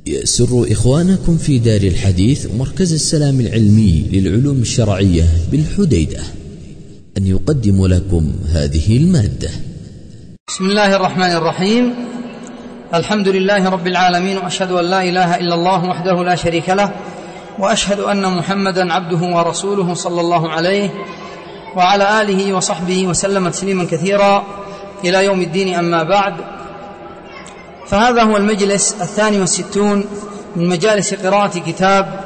يسر إخوانكم في دار الحديث مركز السلام العلمي للعلوم الشرعية بالحديدة أن يقدم لكم هذه المادة. بسم الله الرحمن الرحيم. الحمد لله رب العالمين، وأشهد أن لا إله إلا الله وحده لا شريك له، وأشهد أن محمدا عبده ورسوله صلى الله عليه وعلى آله وصحبه وسلم تسليما كثيرا إلى يوم الدين. أما بعد، فهذا هو المجلس 62 من مجالس قراءة كتاب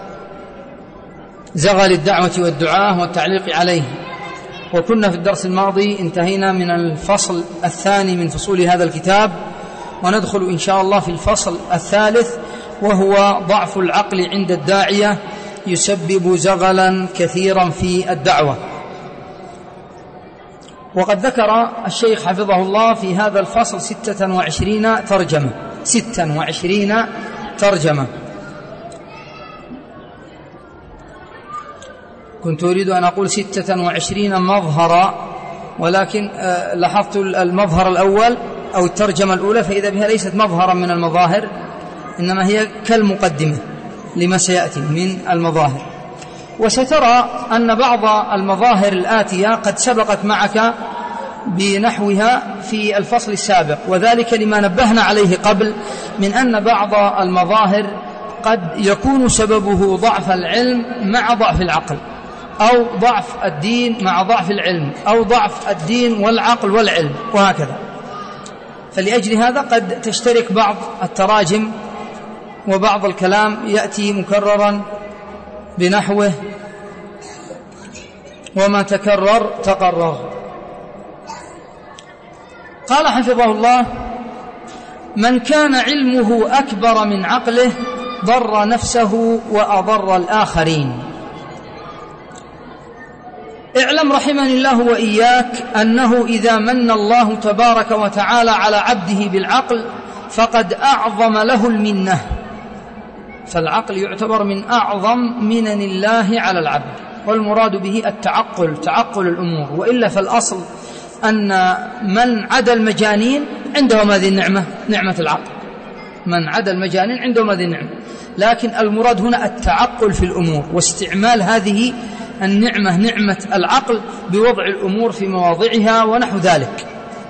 زغل الدعوة والدعاء والتعليق عليه. وكنا في الدرس الماضي انتهينا من الفصل الثاني من فصول هذا الكتاب، وندخل إن شاء الله في الفصل الثالث، وهو ضعف العقل عند الداعية يسبب زغلا كثيرا في الدعوة. وقد ذكر الشيخ حفظه الله في هذا الفصل 26 ترجمة. كنت أريد أن أقول 26 مظهرا، ولكن لاحظت المظهر الأول أو الترجمة الأولى، فإذا بها ليست مظهرا من المظاهر، إنما هي كالمقدمة لما سيأتي من المظاهر. وسترى أن بعض المظاهر الآتية قد سبقت معك بنحوها في الفصل السابق، وذلك لما نبهنا عليه قبل من أن بعض المظاهر قد يكون سببه ضعف العلم مع ضعف العقل، أو ضعف الدين مع ضعف العلم، أو ضعف الدين والعقل والعلم، وهكذا. فلأجل هذا قد تشترك بعض التراجم وبعض الكلام يأتي مكررا بنحوه وما تكرر تقرر. قال حفظه الله: من كان علمه أكبر من عقله ضر نفسه وأضر الآخرين. اعلم رحمني الله وإياك أنه إذا من الله تبارك وتعالى على عبده بالعقل فقد أعظم له المنة، فالعقل يعتبر من أعظم منن الله على العبد، والمراد به تعقل الأمور، وإلا فالأصل أن من عدا المجانين عندهم هذه النعمة، نعمة العقل. من عدا المجانين عندهم هذه النعمة، لكن المراد هنا التعقل في الأمور واستعمال هذه النعمة، نعمة العقل، بوضع الأمور في مواضعها ونحو ذلك.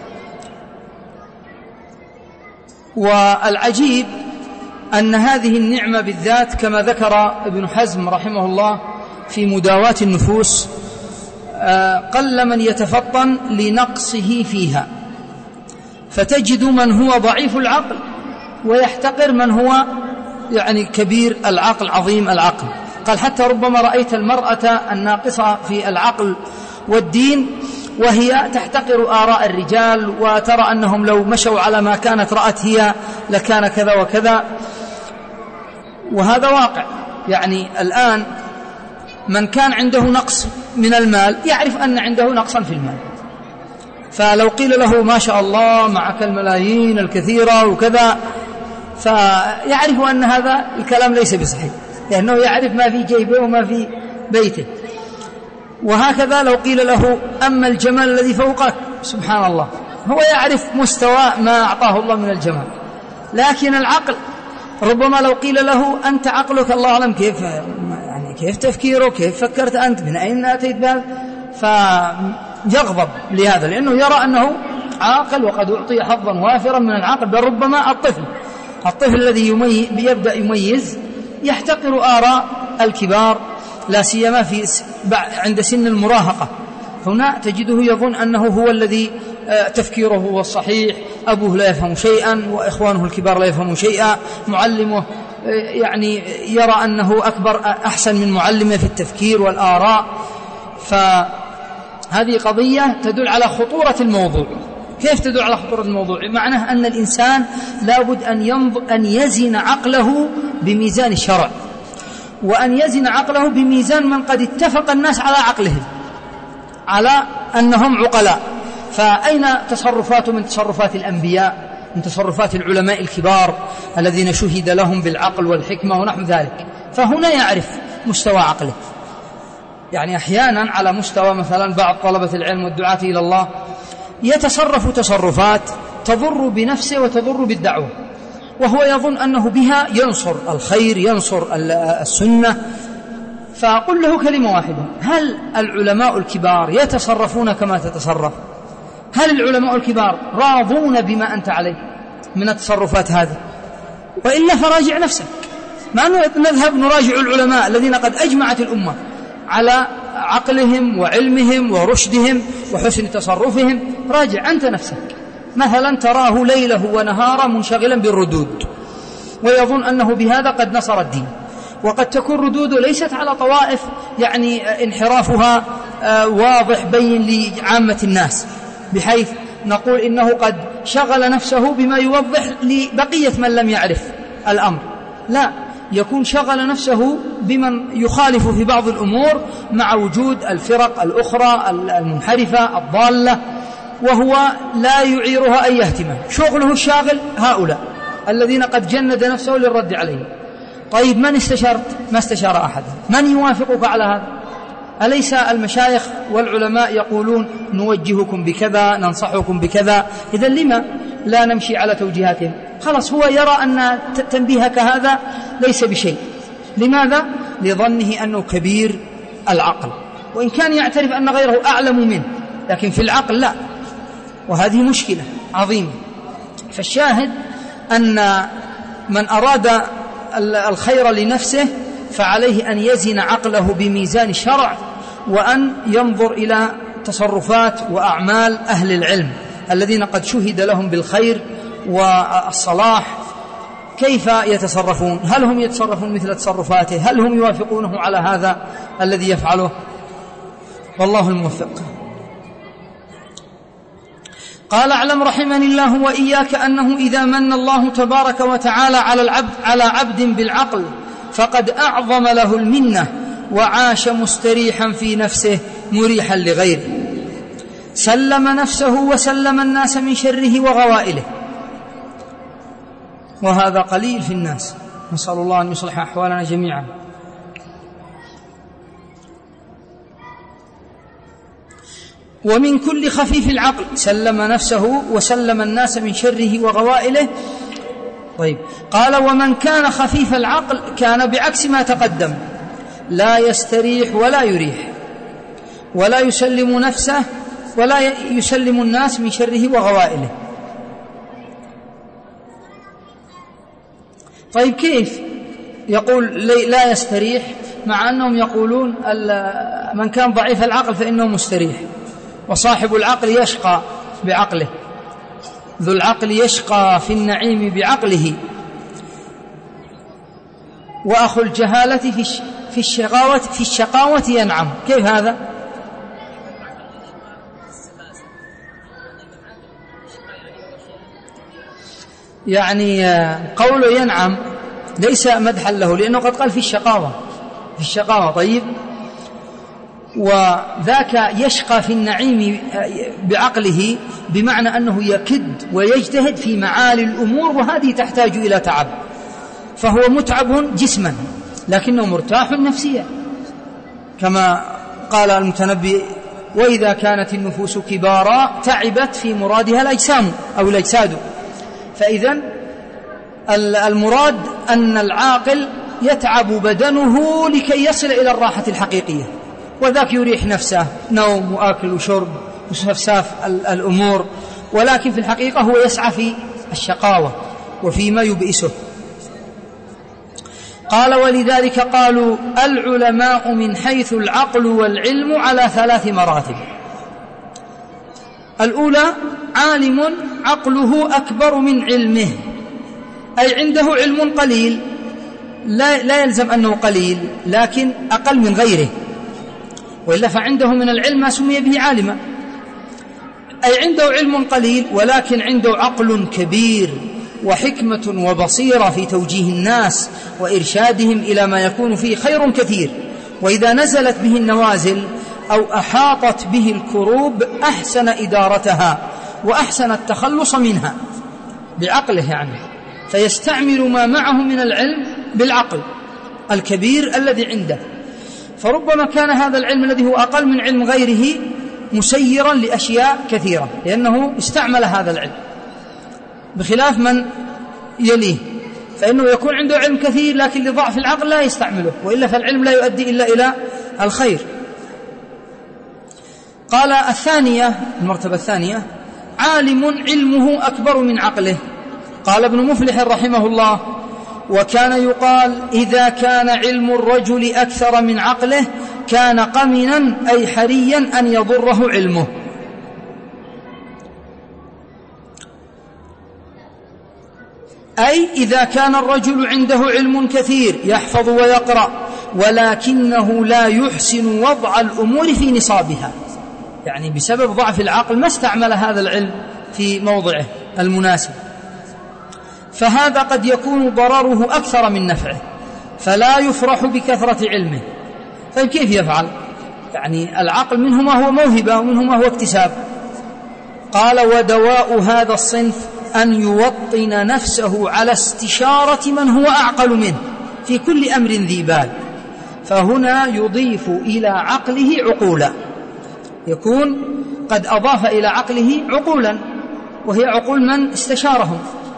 والعجيب أن هذه النعمة بالذات كما ذكر ابن حزم رحمه الله في مداواة النفوس، قل من يتفطن لنقصه فيها، فتجد من هو ضعيف العقل ويحتقر من هو يعني كبير العقل عظيم العقل. قال: حتى ربما رأيت المرأة الناقصة في العقل والدين وهي تحتقر آراء الرجال، وترى أنهم لو مشوا على ما كانت رأت هي لكان كذا وكذا. وهذا واقع. يعني الآن من كان عنده نقص من المال يعرف أن عنده نقصا في المال، فلو قيل له ما شاء الله معك الملايين الكثيرة وكذا، فيعرف أن هذا الكلام ليس بصحيح، لأنه يعرف ما في جيبه وما في بيته. وهكذا لو قيل له أما الجمال الذي فوقك، سبحان الله، هو يعرف مستوى ما أعطاه الله من الجمال. لكن العقل ربما لو قيل له أنت عقلك الله أعلم كيف تفكيره، كيف فكرت أنت، من أين أتيت بهذا، فيغضب لهذا، لأنه يرى أنه عاقل وقد أعطي حظا وافرا من العقل. بل ربما الطفل الذي يبدأ يميز يحتقر آراء الكبار، لا سيما عند سن المراهقة. هنا تجده يظن أنه هو الذي تفكيره هو الصحيح، أبوه لا يفهم شيئا، وإخوانه الكبار لا يفهمون شيئا، معلمه يعني يرى أنه أحسن من معلمه في التفكير والآراء. فهذه قضية تدل على خطورة الموضوع. كيف تدل على خطورة الموضوع؟ معناه أن الإنسان لابد أن يزن عقله بميزان الشرع، وأن يزن عقله بميزان من قد اتفق الناس على عقلهم، على أنهم عقلاء. فأين تصرفاته من تصرفات الأنبياء، من تصرفات العلماء الكبار الذين شهد لهم بالعقل والحكمة ونحو ذلك؟ فهنا يعرف مستوى عقله. يعني أحيانا على مستوى مثلا بعض طلبة العلم والدعاة إلى الله يتصرف تصرفات تضر بنفسه وتضر بالدعوة، وهو يظن أنه بها ينصر الخير، ينصر السنة. فأقول له كلمة واحدة: هل العلماء الكبار يتصرفون كما تتصرف؟ هل العلماء الكبار راضون بما أنت عليه من التصرفات هذه؟ وإلا فراجع نفسك. ما نذهب نراجع العلماء الذين قد أجمعت الأمة على عقلهم وعلمهم ورشدهم وحسن تصرفهم. راجع أنت نفسك. مثلا تراه ليله ونهاره منشغلا بالردود ويظن أنه بهذا قد نصر الدين، وقد تكون ردوده ليست على طوائف يعني انحرافها واضح بين لعامة الناس، بحيث نقول إنه قد شغل نفسه بما يوضح لبقية من لم يعرف الأمر. لا، يكون شغل نفسه بمن يخالف في بعض الأمور مع وجود الفرق الأخرى المنحرفة الضالة، وهو لا يعيرها أي اهتمام. شغله الشاغل هؤلاء الذين قد جند نفسه للرد عليه. طيب من استشرت؟ ما استشار أحد. من يوافقك على هذا؟ أليس المشايخ والعلماء يقولون نوجهكم بكذا، ننصحكم بكذا؟ إذا لما لا نمشي على توجيهاتهم؟ خلاص، هو يرى أن تنبيهك هذا ليس بشيء. لماذا؟ لظنه أنه كبير العقل، وإن كان يعترف أن غيره أعلم منه، لكن في العقل لا، وهذه مشكلة عظيمة. فالشاهد أن من أراد الخير لنفسه فعليه أن يزن عقله بميزان الشرع، وأن ينظر إلى تصرفات وأعمال أهل العلم الذين قد شهد لهم بالخير والصلاح، كيف يتصرفون؟ هل هم يتصرفون مثل تصرفاته؟ هل هم يوافقونه على هذا الذي يفعله؟ والله الموفق. قال: اعلم رحمني الله وإياك أنه إذا من الله تبارك وتعالى على عبد بالعقل فقد أعظم له المنة وعاش مستريحا في نفسه مريحا لغيره، سلم نفسه وسلم الناس من شره وغوائله. وهذا قليل في الناس، نسأل الله أن يصلح أحوالنا جميعا. ومن كل خفيف العقل سلم نفسه وسلم الناس من شره وغوائله. طيب، قال: ومن كان خفيف العقل كان بعكس ما تقدم، لا يستريح ولا يريح، ولا يسلم نفسه ولا يسلم الناس من شره وغوائله. طيب، كيف يقول لا يستريح مع أنهم يقولون من كان ضعيف العقل فإنه مستريح، وصاحب العقل يشقى بعقله، ذو العقل يشقى في النعيم بعقله، وأخو الجهالة في الشقاوة ينعم. كيف هذا؟ يعني قوله ينعم ليس مدحا له، لأنه قد قال في الشقاوة. طيب، وذاك يشقى في النعيم بعقله بمعنى أنه يكد ويجتهد في معالي الأمور، وهذه تحتاج إلى تعب، فهو متعب جسما لكنه مرتاح نفسيا، كما قال المتنبي: وإذا كانت النفوس كبارا تعبت في مرادها الأجسام أو الأجساد. فإذا المراد أن العاقل يتعب بدنه لكي يصل إلى الراحة الحقيقية، وذاك يريح نفسه، نوم وآكل وشرب وسفساف الأمور، ولكن في الحقيقة هو يسعى في الشقاوة وفيما يبئسه. قال: ولذلك قالوا العلماء من حيث العقل والعلم على 3 مراتب. الأولى: عالم عقله أكبر من علمه، أي عنده علم قليل، لا يلزم أنه قليل، لكن أقل من غيره، وإلا فعنده من العلم ما سمي به عالما. أي عنده علم قليل ولكن عنده عقل كبير وحكمة وبصيرة في توجيه الناس وإرشادهم إلى ما يكون فيه خير كثير، وإذا نزلت به النوازل أو أحاطت به الكروب أحسن إدارتها وأحسن التخلص منها بعقله، يعني فيستعمل ما معه من العلم بالعقل الكبير الذي عنده. فربما كان هذا العلم الذي هو أقل من علم غيره مسيرا لأشياء كثيرة، لأنه استعمل هذا العلم، بخلاف من يليه فإنه يكون عنده علم كثير لكن لضعف العقل لا يستعمله، وإلا فالعلم لا يؤدي إلا إلى الخير. قال الثانية، المرتبة الثانية، عالم علمه أكبر من عقله. قال ابن مفلح رحمه الله: وكان يقال إذا كان علم الرجل أكثر من عقله كان قمنا أي حريا أن يضره علمه. أي إذا كان الرجل عنده علم كثير يحفظ ويقرأ ولكنه لا يحسن وضع الأمور في نصابها، يعني بسبب ضعف العقل ما استعمل هذا العلم في موضعه المناسب، فهذا قد يكون ضرره أكثر من نفعه، فلا يفرح بكثرة علمه. طيب كيف يفعل؟ يعني العقل منه ما هو موهبة ومنه ما هو اكتساب. قال: ودواء هذا الصنف أن يوطن نفسه على استشارة من هو أعقل منه في كل أمر ذي بال. فهنا يضيف إلى عقله عقولا، يكون قد أضاف إلى عقله عقولا، وهي عقول من استشارهم.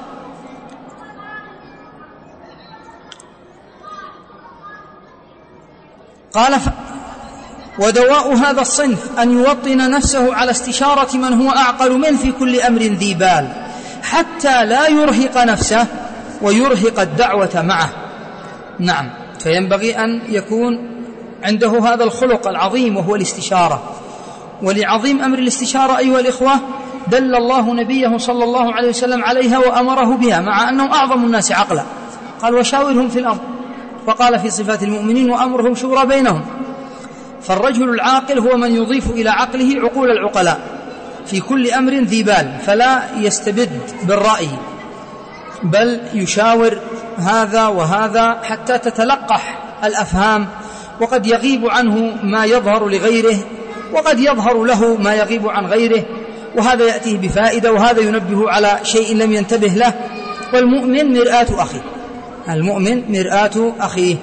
قال: ودواء هذا الصنف أن يوطن نفسه على استشارة من هو أعقل منه في كل أمر ذي بال، حتى لا يرهق نفسه ويرهق الدعوة معه. نعم، فينبغي أن يكون عنده هذا الخلق العظيم وهو الاستشارة. ولعظيم أمر الاستشارة أيها الإخوة دل الله نبيه صلى الله عليه وسلم عليها وأمره بها، مع أنه أعظم الناس عقلا. قال: وشاورهم في الأمر، وقال في صفات المؤمنين: وأمرهم شورى بينهم. فالرجل العاقل هو من يضيف إلى عقله عقول العقلاء في كل أمر ذي بال، فلا يستبد بالرأي بل يشاور هذا وهذا حتى تتلقح الأفهام، وقد يغيب عنه ما يظهر لغيره وقد يظهر له ما يغيب عن غيره، وهذا يأتيه بفائدة وهذا ينبه على شيء لم ينتبه له. والمؤمن مرآة أخيه، المؤمن مرآة أخيه.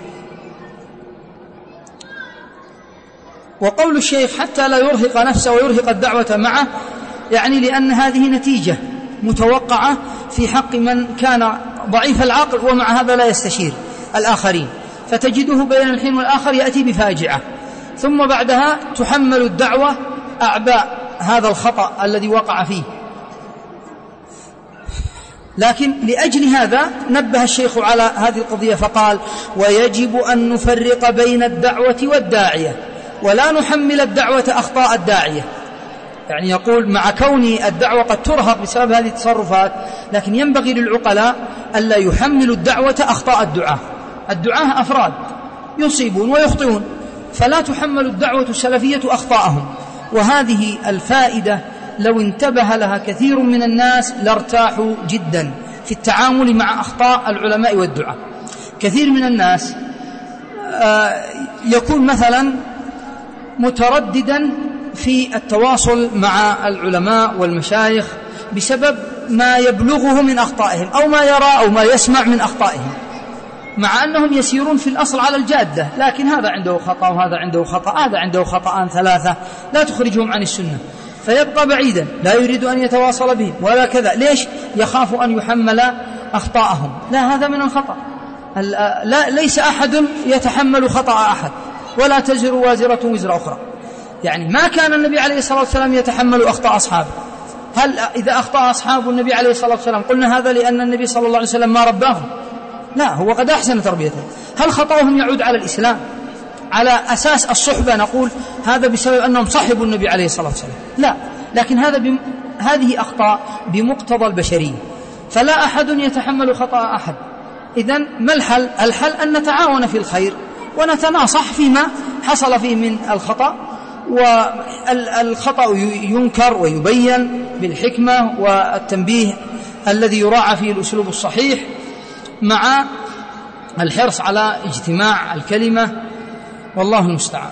وقول الشيخ حتى لا يرهق نفسه ويرهق الدعوة معه، يعني لأن هذه نتيجة متوقعة في حق من كان ضعيف العقل ومع هذا لا يستشير الآخرين، فتجده بين الحين والآخر يأتي بفاجعة، ثم بعدها تحمل الدعوة أعباء هذا الخطأ الذي وقع فيه. لكن لأجل هذا نبه الشيخ على هذه القضية فقال: ويجب أن نفرق بين الدعوة والداعية ولا نحمل الدعوة أخطاء الداعية. يعني يقول مع كون الدعوة قد ترهق بسبب هذه التصرفات، لكن ينبغي للعقلاء ألا يحملوا الدعوة أخطاء الدعاة. الدعاة أفراد يصيبون ويخطئون، فلا تحمل الدعوة السلفية أخطاءهم. وهذه الفائدة لو انتبه لها كثير من الناس لارتاحوا جدا في التعامل مع أخطاء العلماء والدعاة. كثير من الناس يكون مثلا مترددا في التواصل مع العلماء والمشايخ بسبب ما يبلغه من أخطائهم أو ما يرى أو ما يسمع من أخطائهم، مع أنهم يسيرون في الأصل على الجادة، لكن هذا عنده خطأ وهذا عنده خطأ، هذا عنده خطأان ثلاثة لا تخرجهم عن السنة، فيبقى بعيدا لا يريد أن يتواصل بهم ولا كذا. ليش؟ يخاف أن يحمل أخطاءهم. لا، هذا من الخطأ. ليس أحد يتحمل خطأ أحد، ولا تزر وازرة وزر أخرى. يعني ما كان النبي عليه الصلاة والسلام يتحمل أخطاء أصحابه. هل إذا أخطأ أصحاب النبي عليه الصلاة والسلام قلنا هذا لأن النبي صلى الله عليه وسلم ما رباهم؟ لا، هو قد أحسن تربيته. هل خطأهم يعود على الإسلام على أساس الصحبة نقول هذا بسبب أنهم صحبوا النبي عليه الصلاة والسلام؟ لا، لكن هذه أخطاء بمقتضى البشرية، فلا أحد يتحمل خطأ أحد. إذن ما الحل؟ الحل أن نتعاون في الخير ونتناصح فيما حصل فيه من الخطأ، والخطأ ينكر ويبين بالحكمة والتنبيه الذي يراعى فيه الأسلوب الصحيح، مع الحرص على اجتماع الكلمة، والله المستعان.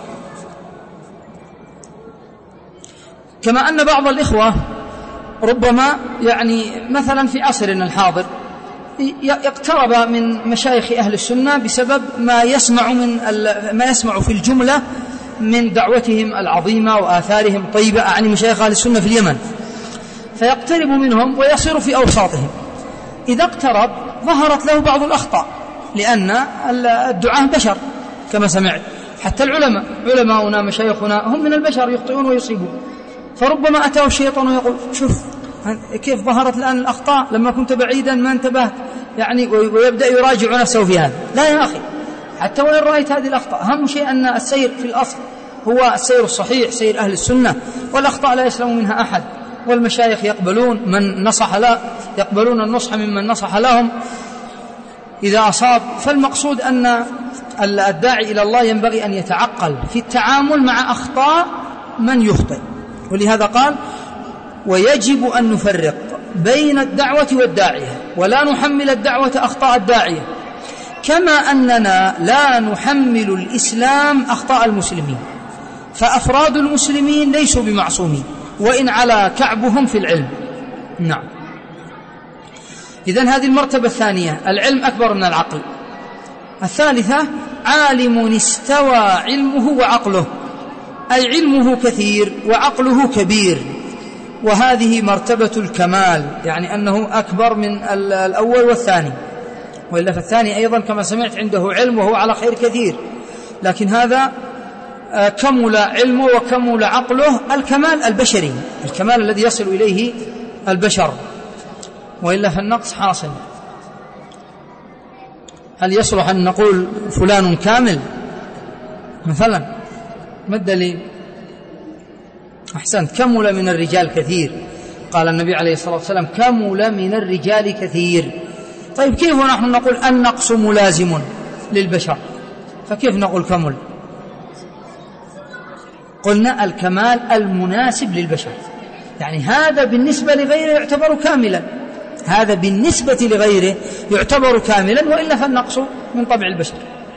كما أن بعض الإخوة ربما يعني مثلا في عصرنا الحاضر يقترب من مشايخ أهل السنة بسبب ما يسمع في الجملة من دعوتهم العظيمة وآثارهم طيبة عن مشايخ أهل السنة في اليمن، فيقترب منهم ويصير في أوساطهم. إذا اقترب ظهرت له بعض الأخطاء، لأن الدعاة بشر كما سمعت، حتى علماؤنا مشايخنا هم من البشر يخطئون ويصيبون، فربما أتاه الشيطان ويقول شوف كيف ظهرت الآن الأخطاء لما كنت بعيدا ما انتبهت، يعني ويبدأ يراجع نفسه في هذا. لا يا أخي، حتى وإن رأيت هذه الأخطاء أهم شيء أن السير في الأصل هو السير الصحيح، سير أهل السنة، والأخطاء لا يسلم منها أحد، والمشايخ يقبلون من نصح له، يقبلون النصح ممن نصح لهم إذا أصاب. فالمقصود أن الداعي إلى الله ينبغي أن يتعقل في التعامل مع أخطاء من يخطئ، ولهذا قال ويجب أن نفرق بين الدعوة والداعية، ولا نحمل الدعوة أخطاء الداعية، كما أننا لا نحمل الإسلام أخطاء المسلمين، فأفراد المسلمين ليسوا بمعصومين وإن على كعبهم في العلم. نعم. إذن هذه المرتبة الثانية، العلم أكبر من العقل. الثالثة عالم استوى علمه وعقله، أي علمه كثير وعقله كبير، وهذه مرتبة الكمال، يعني أنه أكبر من الأول والثاني، وإلا فالثاني أيضا كما سمعت عنده علم وهو على خير كثير، لكن هذا كمل علمه وكمل عقله، الكمال البشري، الكمال الذي يصل إليه البشر، وإلا فالنقص حاصل. هل يصلح أن نقول فلان كامل مثلا؟ ما الدليل؟ أحسنت، كمل من الرجال كثير، قال النبي عليه الصلاة والسلام كمل من الرجال كثير. طيب كيف نحن نقول النقص ملازم للبشر؟ فكيف نقول كمل؟ قلنا الكمال المناسب للبشر، يعني هذا بالنسبة لغيره يعتبر كاملا، هذا بالنسبة لغيره يعتبر كاملا، وإلا فالنقص من طبع البشر.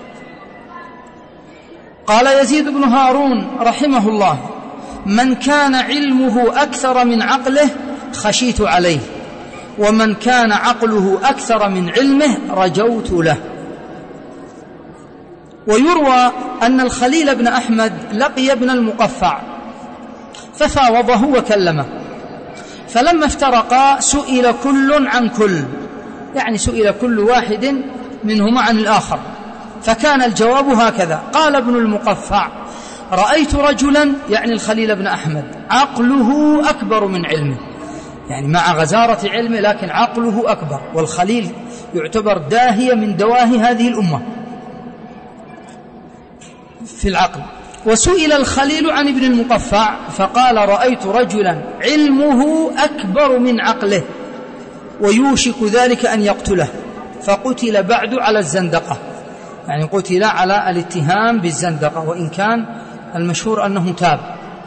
قال يزيد بن هارون رحمه الله من كان علمه أكثر من عقله خشيت عليه، ومن كان عقله أكثر من علمه رجوت له. ويروى أن الخليل بن أحمد لقي ابن المقفع ففاوضه وكلمه، فلما افترقا سئل كل عن كل، يعني سئل كل واحد منهما عن الآخر، فكان الجواب هكذا: قال ابن المقفع رأيت رجلا، يعني الخليل بن أحمد، عقله أكبر من علمه، يعني مع غزارة علمه لكن عقله أكبر، والخليل يعتبر داهية من دواهي هذه الأمة في العقل. وسئل الخليل عن ابن المقفع فقال رأيت رجلا علمه أكبر من عقله ويوشك ذلك أن يقتله، فقتل بعد على الزندقة، يعني قتل على الاتهام بالزندقة، وإن كان المشهور أنه تاب.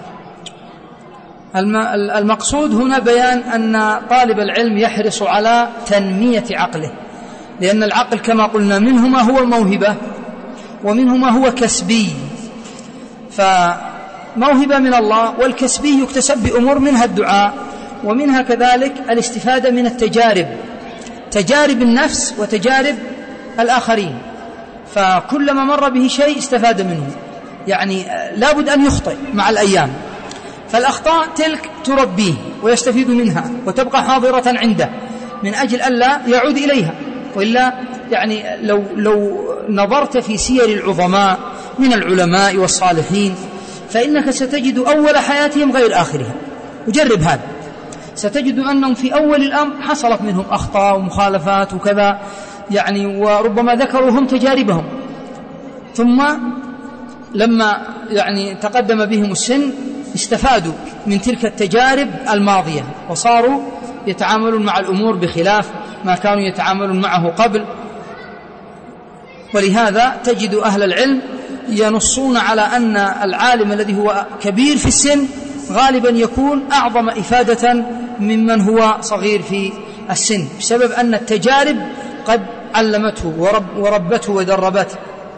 المقصود هنا بيان أن طالب العلم يحرص على تنمية عقله، لأن العقل كما قلنا منه ما هو موهبة ومنه ما هو كسبي، فموهبة من الله، والكسبي يكتسب بأمور منها الدعاء، ومنها كذلك الاستفادة من التجارب، تجارب النفس وتجارب الآخرين، فكلما مر به شيء استفاد منه، يعني لابد أن يخطئ مع الأيام، فالأخطاء تلك تربيه ويستفيد منها وتبقى حاضرة عنده من أجل ألا يعود إليها. وإلا يعني لو نظرت في سير العظماء من العلماء والصالحين فإنك ستجد أول حياتهم غير آخرها، وجرب هذا، ستجد أنهم في أول الأمر حصلت منهم أخطاء ومخالفات وكذا، يعني وربما ذكروا هم تجاربهم، ثم لما يعني تقدم بهم السن استفادوا من تلك التجارب الماضية وصاروا يتعاملون مع الأمور بخلاف ما كانوا يتعاملون معه قبل. ولهذا تجد أهل العلم ينصون على أن العالم الذي هو كبير في السن غالبا يكون أعظم إفادة ممن هو صغير في السن، بسبب أن التجارب قد علمته وربته ودربته.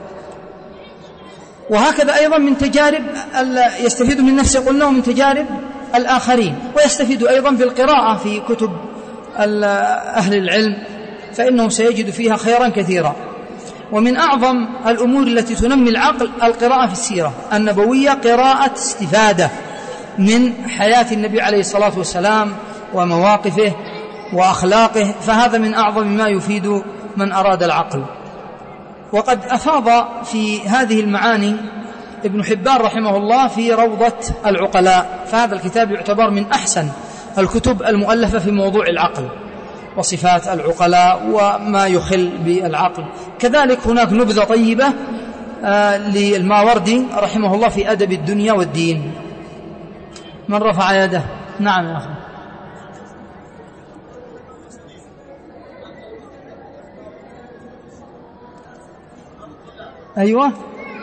وهكذا أيضا من تجارب يستفيد من نفسه قلنا، ومن تجارب الآخرين، ويستفيد أيضا بالقراءة في كتب أهل العلم، فإنه سيجد فيها خيرا كثيرا. ومن أعظم الأمور التي تنمي العقل القراءة في السيرة النبوية، قراءة استفادة من حياة النبي عليه الصلاة والسلام ومواقفه وأخلاقه، فهذا من أعظم ما يفيد من أراد العقل. وقد أفاض في هذه المعاني ابن حبان رحمه الله في روضة العقلاء، فهذا الكتاب يعتبر من أحسن الكتب المؤلفة في موضوع العقل وصفات العقلاء وما يخل بالعقل. كذلك هناك نبذة طيبة للماوردي رحمه الله في أدب الدنيا والدين. من رفع يده؟ نعم يا أخي. أيوة،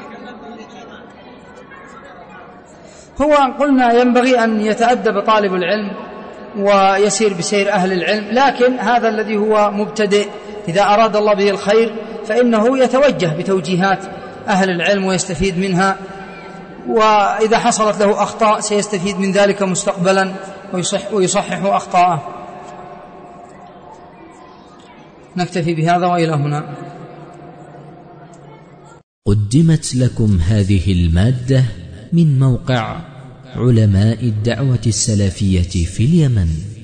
هو قلنا ينبغي أن يتأدب طالب العلم ويسير بسير أهل العلم، لكن هذا الذي هو مبتدئ إذا أراد الله به الخير فإنه يتوجه بتوجيهات أهل العلم ويستفيد منها، وإذا حصلت له أخطاء سيستفيد من ذلك مستقبلا ويصحح أخطاءه. نكتفي بهذا وإلى هنا. قدمت لكم هذه المادة من موقع علماء الدعوة السلفية في اليمن.